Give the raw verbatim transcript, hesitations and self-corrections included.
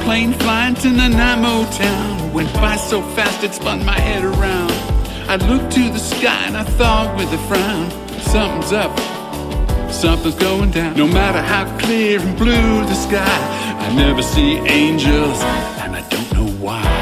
plane flying to Nanaimo town went by so fast it spun my head around. I looked to the sky and I thought with a frown, something's up, something's going down. No matter how clear and blue the sky, I never see angels, and I don't know why.